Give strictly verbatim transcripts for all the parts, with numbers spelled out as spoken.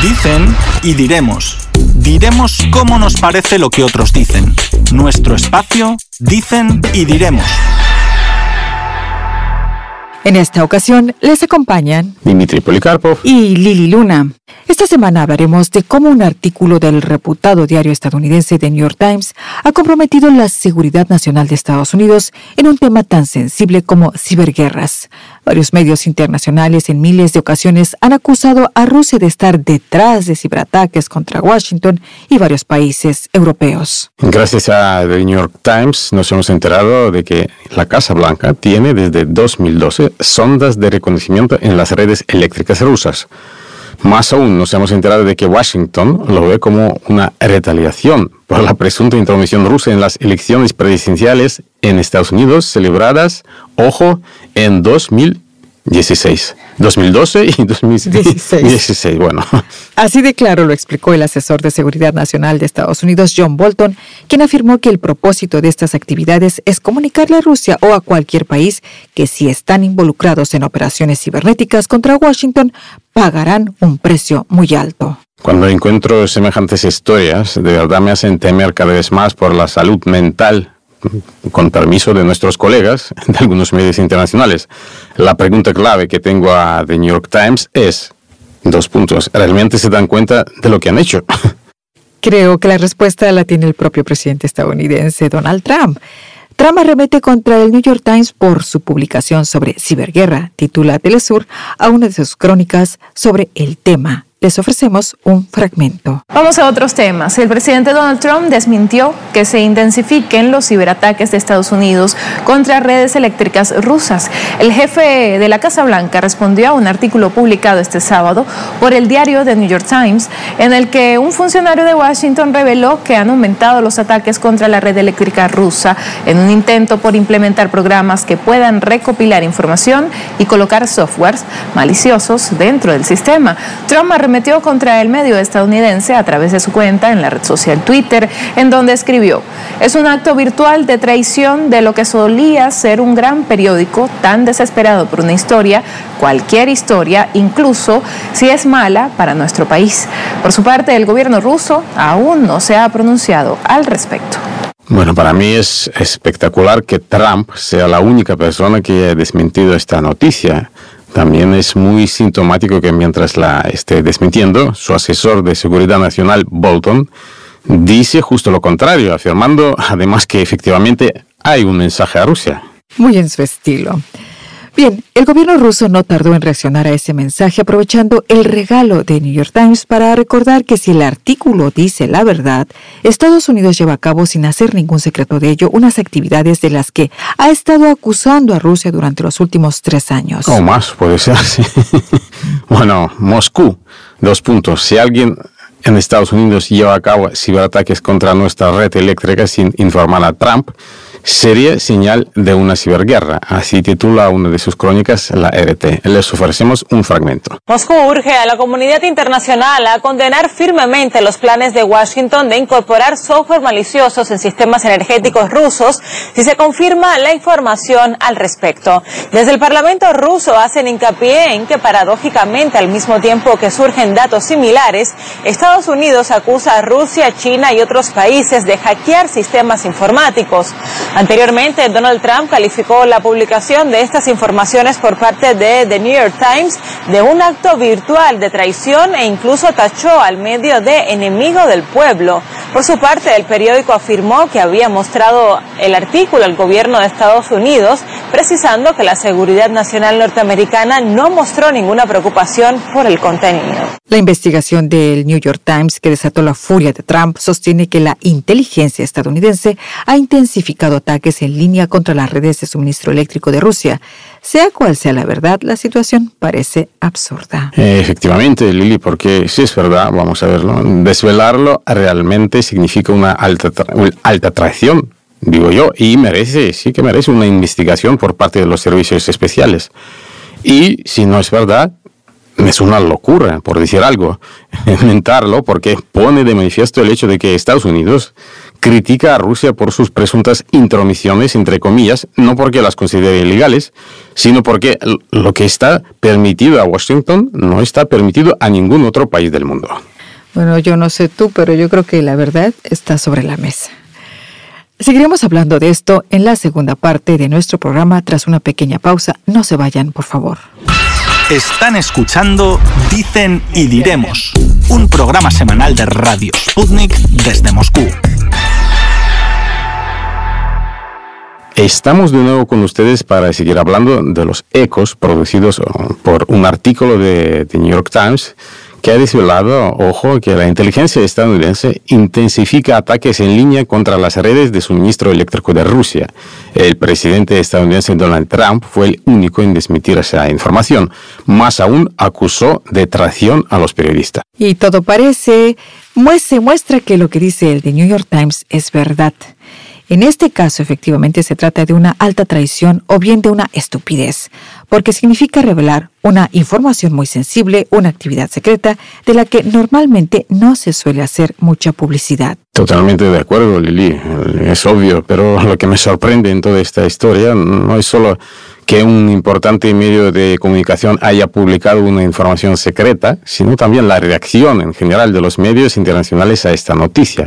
Dicen y diremos. Diremos cómo nos parece lo que otros dicen. Nuestro espacio, dicen y diremos. En esta ocasión les acompañan Dmitry Polikarpov y Lili Luna. Esta semana hablaremos de cómo un artículo del reputado diario estadounidense The New York Times ha comprometido la seguridad nacional de Estados Unidos en un tema tan sensible como ciberguerras. Varios medios internacionales en miles de ocasiones han acusado a Rusia de estar detrás de ciberataques contra Washington y varios países europeos. Gracias a The New York Times nos hemos enterado de que la Casa Blanca tiene desde dos mil doce sondas de reconocimiento en las redes eléctricas rusas. Más aún, nos hemos enterado de que Washington lo ve como una retaliación por la presunta intromisión rusa en las elecciones presidenciales en Estados Unidos celebradas, ojo, en dos mil dieciséis. dos mil doce y dos mil dieciséis, bueno. Así de claro lo explicó el asesor de Seguridad Nacional de Estados Unidos, John Bolton, quien afirmó que el propósito de estas actividades es comunicarle a Rusia o a cualquier país que si están involucrados en operaciones cibernéticas contra Washington, pagarán un precio muy alto. Cuando encuentro semejantes historias, de verdad me hacen temer cada vez más por la salud mental, con permiso de nuestros colegas de algunos medios internacionales. La pregunta clave que tengo a The New York Times es, dos puntos, ¿realmente se dan cuenta de lo que han hecho? Creo que la respuesta la tiene el propio presidente estadounidense, Donald Trump. Trump arremete contra el New York Times por su publicación sobre ciberguerra, titula Telesur a una de sus crónicas sobre el tema. Les ofrecemos un fragmento. Vamos a otros temas. El presidente Donald Trump desmintió que se intensifiquen los ciberataques de Estados Unidos contra redes eléctricas rusas. El jefe de la Casa Blanca respondió a un artículo publicado este sábado por el diario The New York Times, en el que un funcionario de Washington reveló que han aumentado los ataques contra la red eléctrica rusa en un intento por implementar programas que puedan recopilar información y colocar softwares maliciosos dentro del sistema. Trump metió contra el medio estadounidense a través de su cuenta en la red social Twitter, en donde escribió: es un acto virtual de traición de lo que solía ser un gran periódico tan desesperado por una historia, cualquier historia, incluso si es mala para nuestro país. Por su parte, el gobierno ruso aún no se ha pronunciado al respecto. Bueno, para mí es espectacular que Trump sea la única persona que haya desmentido esta noticia. También es muy sintomático que mientras la esté desmintiendo, su asesor de Seguridad Nacional, Bolton, dice justo lo contrario, afirmando además que efectivamente hay un mensaje a Rusia. Muy en su estilo. Bien, el gobierno ruso no tardó en reaccionar a ese mensaje aprovechando el regalo de New York Times para recordar que si el artículo dice la verdad, Estados Unidos lleva a cabo sin hacer ningún secreto de ello unas actividades de las que ha estado acusando a Rusia durante los últimos tres años. O más, puede ser, sí. Bueno, Moscú, dos puntos. Si alguien en Estados Unidos lleva a cabo ciberataques contra nuestra red eléctrica sin informar a Trump, sería señal de una ciberguerra. Así titula una de sus crónicas la R T. Les ofrecemos un fragmento. Moscú urge a la comunidad internacional a condenar firmemente los planes de Washington de incorporar software maliciosos en sistemas energéticos rusos si se confirma la información al respecto. Desde el Parlamento ruso hacen hincapié en que paradójicamente al mismo tiempo que surgen datos similares, Estados Unidos acusa a Rusia, China y otros países de hackear sistemas informáticos. Anteriormente, Donald Trump calificó la publicación de estas informaciones por parte de The New York Times de un acto virtual de traición e incluso tachó al medio de enemigo del pueblo. Por su parte, el periódico afirmó que había mostrado el artículo al gobierno de Estados Unidos, precisando que la seguridad nacional norteamericana no mostró ninguna preocupación por el contenido. La investigación del New York Times, que desató la furia de Trump, sostiene que la inteligencia estadounidense ha intensificado ataques en línea contra las redes de suministro eléctrico de Rusia. Sea cual sea la verdad, la situación parece absurda. Eh, efectivamente, Lili, porque si es verdad, vamos a verlo, desvelarlo realmente significa una alta, tra- una alta traición, digo yo, y merece, sí que merece una investigación por parte de los servicios especiales. Y si no es verdad, es una locura, por decir algo. mentarlo porque pone de manifiesto el hecho de que Estados Unidos critica a Rusia por sus presuntas intromisiones, entre comillas, no porque las considere ilegales, sino porque lo que está permitido a Washington no está permitido a ningún otro país del mundo. Bueno, yo no sé tú, pero yo creo que la verdad está sobre la mesa. Seguiremos hablando de esto en la segunda parte de nuestro programa tras una pequeña pausa. No se vayan, por favor. Están escuchando Dicen y Diremos, un programa semanal de Radio Sputnik desde Moscú. Estamos de nuevo con ustedes para seguir hablando de los ecos producidos por un artículo de The New York Times que ha desvelado, ojo, que la inteligencia estadounidense intensifica ataques en línea contra las redes de suministro eléctrico de Rusia. El presidente estadounidense Donald Trump fue el único en desmentir esa información. Más aún, acusó de traición a los periodistas. Y todo parece, se muestra que lo que dice el The New York Times es verdad. En este caso, efectivamente, se trata de una alta traición o bien de una estupidez, porque significa revelar una información muy sensible, una actividad secreta, de la que normalmente no se suele hacer mucha publicidad. Totalmente de acuerdo, Lili. Es obvio, pero lo que me sorprende en toda esta historia no es solo que un importante medio de comunicación haya publicado una información secreta, sino también la reacción en general de los medios internacionales a esta noticia.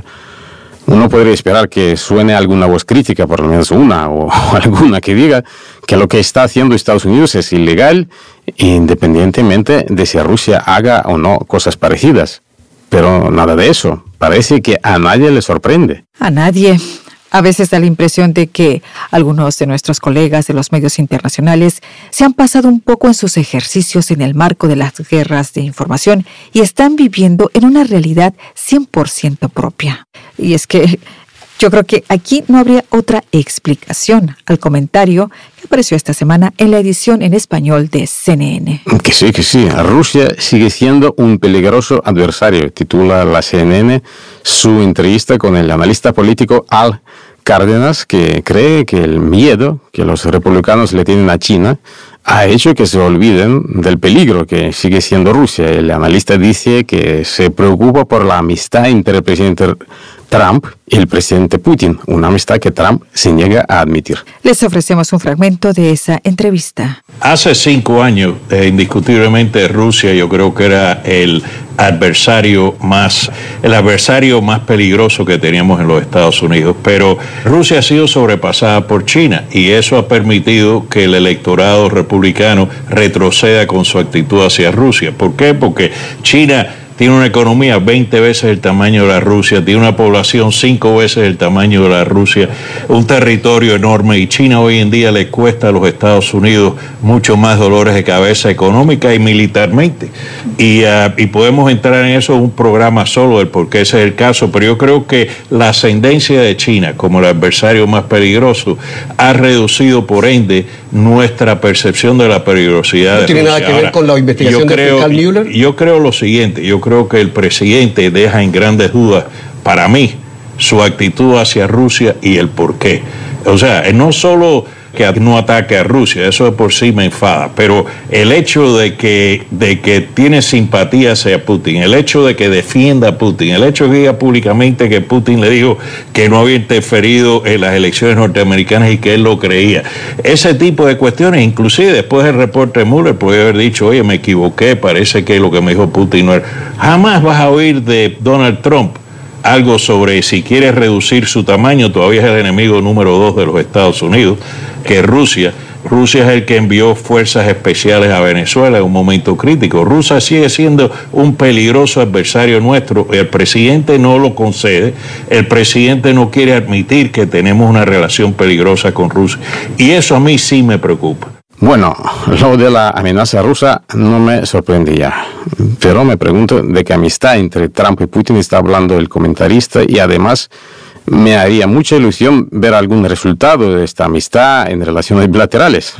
Uno podría esperar que suene alguna voz crítica, por lo menos una o alguna que diga que lo que está haciendo Estados Unidos es ilegal, independientemente de si Rusia haga o no cosas parecidas. Pero nada de eso. Parece que a nadie le sorprende. A nadie. A veces da la impresión de que algunos de nuestros colegas de los medios internacionales se han pasado un poco en sus ejercicios en el marco de las guerras de información y están viviendo en una realidad cien por ciento propia. Y es que yo creo que aquí no habría otra explicación al comentario que apareció esta semana en la edición en español de C N N. Que sí, que sí. Rusia sigue siendo un peligroso adversario, titula la C N N su entrevista con el analista político Al Cárdenas, que cree que el miedo que los republicanos le tienen a China ha hecho que se olviden del peligro que sigue siendo Rusia. El analista dice que se preocupa por la amistad entre el presidente Trump y el presidente Putin, una amistad que Trump se niega a admitir. Les ofrecemos un fragmento de esa entrevista. Hace cinco años, eh, indiscutiblemente Rusia yo creo que era el adversario más, el adversario más peligroso que teníamos en los Estados Unidos, pero Rusia ha sido sobrepasada por China y eso ha permitido que el electorado republicano retroceda con su actitud hacia Rusia. ¿Por qué? Porque China tiene una economía veinte veces el tamaño de la Rusia, tiene una población cinco veces el tamaño de la Rusia, un territorio enorme, y China hoy en día le cuesta a los Estados Unidos mucho más dolores de cabeza económica y militarmente. Y, uh, y podemos entrar en eso en un programa solo del por qué ese es el caso, pero yo creo que la ascendencia de China como el adversario más peligroso ha reducido por ende nuestra percepción de la peligrosidad. ¿No tiene de nada que ver Ahora, con la investigación yo del creo, fiscal Mueller? Yo creo lo siguiente, yo creo que el presidente deja en grandes dudas, para mí, su actitud hacia Rusia y el por qué. O sea, no solo que no ataque a Rusia, eso de por sí me enfada, pero el hecho de que, de que tiene simpatía hacia Putin, el hecho de que defienda a Putin, el hecho de que diga públicamente que Putin le dijo que no había interferido en las elecciones norteamericanas y que él lo creía, ese tipo de cuestiones, inclusive después del reporte de Mueller puede haber dicho, oye, me equivoqué, parece que lo que me dijo Putin no era. Jamás vas a oír de Donald Trump algo sobre si quiere reducir su tamaño, todavía es el enemigo número dos de los Estados Unidos, que Rusia. Rusia es el que envió fuerzas especiales a Venezuela en un momento crítico. Rusia sigue siendo un peligroso adversario nuestro. El presidente no lo concede. El presidente no quiere admitir que tenemos una relación peligrosa con Rusia. Y eso a mí sí me preocupa. Bueno, lo de la amenaza rusa no me sorprende ya, pero me pregunto de qué amistad entre Trump y Putin está hablando el comentarista, y además me haría mucha ilusión ver algún resultado de esta amistad en relaciones bilaterales.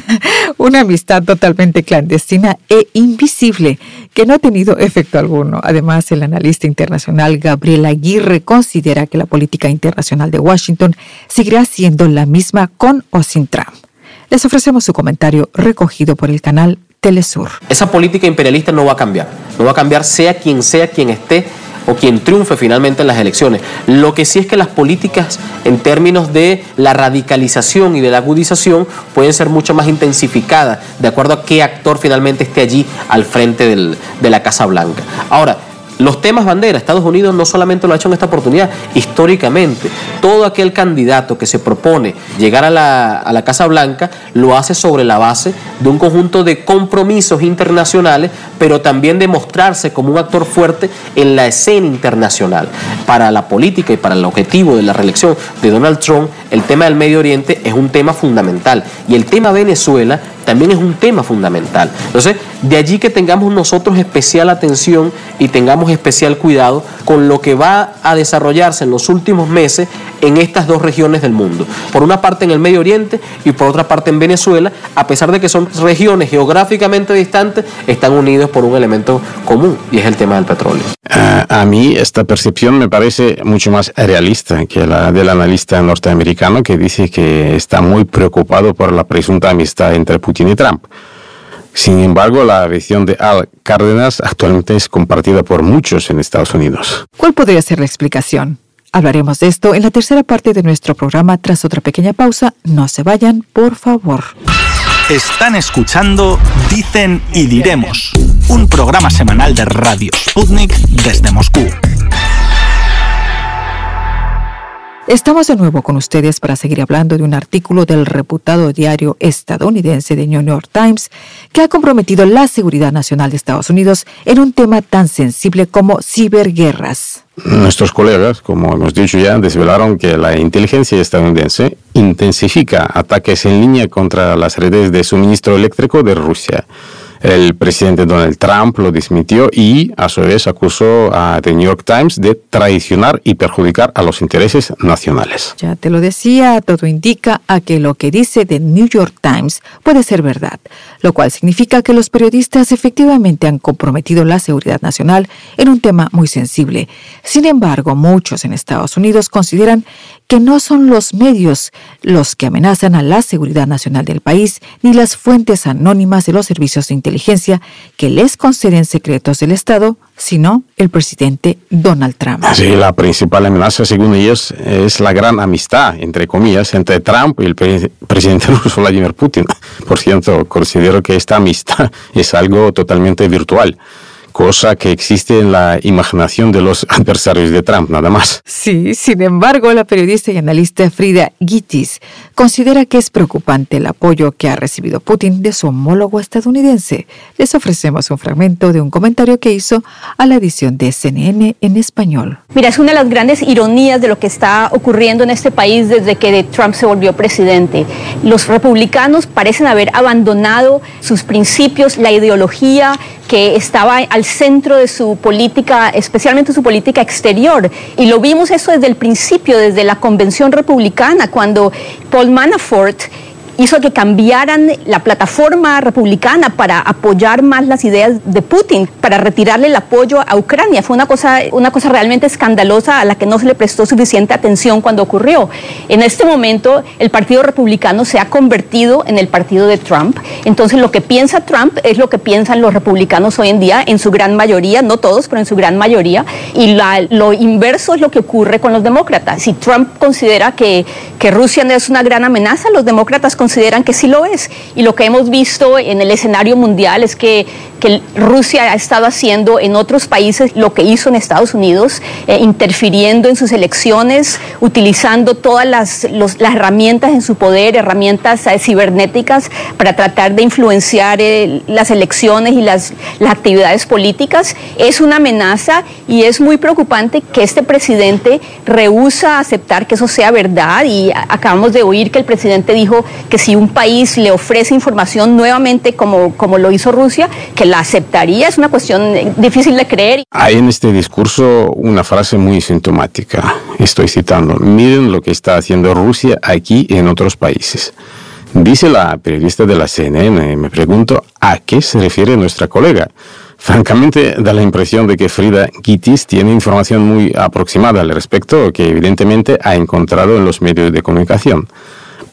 Una amistad totalmente clandestina e invisible que no ha tenido efecto alguno. Además, el analista internacional Gabriel Aguirre considera que la política internacional de Washington seguirá siendo la misma con o sin Trump. Les ofrecemos su comentario recogido por el canal Telesur. Esa política imperialista no va a cambiar, no va a cambiar sea quien sea quien esté o quien triunfe finalmente en las elecciones. Lo que sí es que las políticas en términos de la radicalización y de la agudización pueden ser mucho más intensificadas de acuerdo a qué actor finalmente esté allí al frente del, de la Casa Blanca. Ahora, los temas bandera, Estados Unidos no solamente lo ha hecho en esta oportunidad, históricamente, todo aquel candidato que se propone llegar a la, a la Casa Blanca lo hace sobre la base de un conjunto de compromisos internacionales, pero también de mostrarse como un actor fuerte en la escena internacional. Para la política y para el objetivo de la reelección de Donald Trump, el tema del Medio Oriente es un tema fundamental y el tema Venezuela también es un tema fundamental. Entonces, de allí que tengamos nosotros especial atención y tengamos especial cuidado con lo que va a desarrollarse en los últimos meses en estas dos regiones del mundo. Por una parte en el Medio Oriente y por otra parte en Venezuela, a pesar de que son regiones geográficamente distantes, están unidos por un elemento común y es el tema del petróleo. A, a mí esta percepción me parece mucho más realista que la del analista norteamericano que dice que está muy preocupado por la presunta amistad entre Putin y Trump. Sin embargo, la visión de Al Cárdenas actualmente es compartida por muchos en Estados Unidos. ¿Cuál podría ser la explicación? Hablaremos de esto en la tercera parte de nuestro programa tras otra pequeña pausa. No se vayan, por favor. Están escuchando Dicen y Diremos, un programa semanal de Radio Sputnik desde Moscú. Estamos de nuevo con ustedes para seguir hablando de un artículo del reputado diario estadounidense The New York Times que ha comprometido la seguridad nacional de Estados Unidos en un tema tan sensible como ciberguerras. Nuestros colegas, como hemos dicho ya, desvelaron que la inteligencia estadounidense intensifica ataques en línea contra las redes de suministro eléctrico de Rusia. El presidente Donald Trump lo desmintió y, a su vez, acusó a The New York Times de traicionar y perjudicar a los intereses nacionales. Ya te lo decía, todo indica a que lo que dice The New York Times puede ser verdad, lo cual significa que los periodistas efectivamente han comprometido la seguridad nacional en un tema muy sensible. Sin embargo, muchos en Estados Unidos consideran que no son los medios los que amenazan a la seguridad nacional del país, ni las fuentes anónimas de los servicios de inteligencia que les conceden secretos del Estado, sino el presidente Donald Trump. Sí, la principal amenaza, según ellos, es la gran amistad, entre comillas, entre Trump y el pre- presidente ruso Vladimir Putin. Por cierto, considero que esta amistad es algo totalmente virtual, cosa que existe en la imaginación de los adversarios de Trump, nada más. Sí, sin embargo, la periodista y analista Frida Gitis considera que es preocupante el apoyo que ha recibido Putin de su homólogo estadounidense. Les ofrecemos un fragmento de un comentario que hizo a la edición de C N N en español. Mira, es una de las grandes ironías de lo que está ocurriendo en este país desde que Trump se volvió presidente. Los republicanos parecen haber abandonado sus principios, la ideología que estaba al centro de su política, especialmente su política exterior. Y lo vimos eso desde el principio, desde la convención republicana, cuando Paul Manafort hizo que cambiaran la plataforma republicana para apoyar más las ideas de Putin, para retirarle el apoyo a Ucrania. Fue una cosa, una cosa realmente escandalosa a la que no se le prestó suficiente atención cuando ocurrió. En este momento, el Partido Republicano se ha convertido en el partido de Trump. Entonces, lo que piensa Trump es lo que piensan los republicanos hoy en día, en su gran mayoría, no todos, pero en su gran mayoría. Y la, lo inverso es lo que ocurre con los demócratas. Si Trump considera que, que Rusia no es una gran amenaza, los demócratas consideran que sí lo es. Y lo que hemos visto en el escenario mundial es que, que Rusia ha estado haciendo en otros países lo que hizo en Estados Unidos, eh, interfiriendo en sus elecciones, utilizando todas las, los, las herramientas en su poder, herramientas eh, cibernéticas para tratar de influenciar eh, las elecciones y las, las actividades políticas. Es una amenaza y es muy preocupante que este presidente rehúsa aceptar que eso sea verdad, y acabamos de oír que el presidente dijo que si un país le ofrece información nuevamente como, como lo hizo Rusia, que la aceptaría. Es una cuestión difícil de creer. Hay en este discurso una frase muy sintomática. Estoy citando: miren lo que está haciendo Rusia aquí y en otros países. Dice la periodista de la C N N. Me pregunto a qué se refiere nuestra colega. Francamente, da la impresión de que Frida Gitis tiene información muy aproximada al respecto, que evidentemente ha encontrado en los medios de comunicación.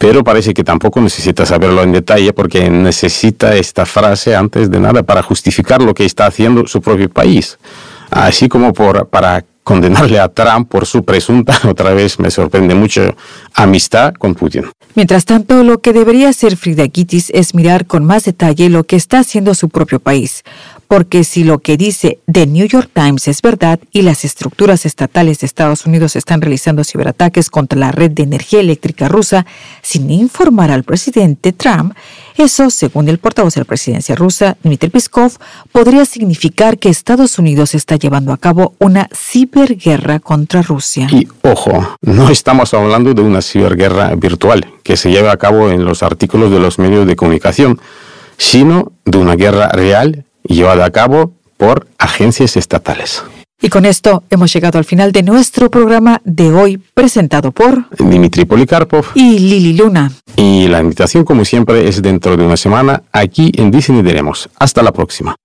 Pero parece que tampoco necesita saberlo en detalle porque necesita esta frase antes de nada para justificar lo que está haciendo su propio país. Así como por, para condenarle a Trump por su presunta, otra vez me sorprende mucho, amistad con Putin. Mientras tanto, lo que debería hacer Frida Gitis es mirar con más detalle lo que está haciendo su propio país. Porque si lo que dice The New York Times es verdad y las estructuras estatales de Estados Unidos están realizando ciberataques contra la red de energía eléctrica rusa sin informar al presidente Trump, eso, según el portavoz de la presidencia rusa, Dmitry Peskov, podría significar que Estados Unidos está llevando a cabo una ciberguerra contra Rusia. Y ojo, no estamos hablando de una ciberguerra virtual que se lleva a cabo en los artículos de los medios de comunicación, sino de una guerra real llevada a cabo por agencias estatales. Y con esto hemos llegado al final de nuestro programa de hoy, presentado por Dmitry Polikarpov y Lili Luna. Y la invitación, como siempre, es dentro de una semana aquí en Dicen y Diremos. Hasta la próxima.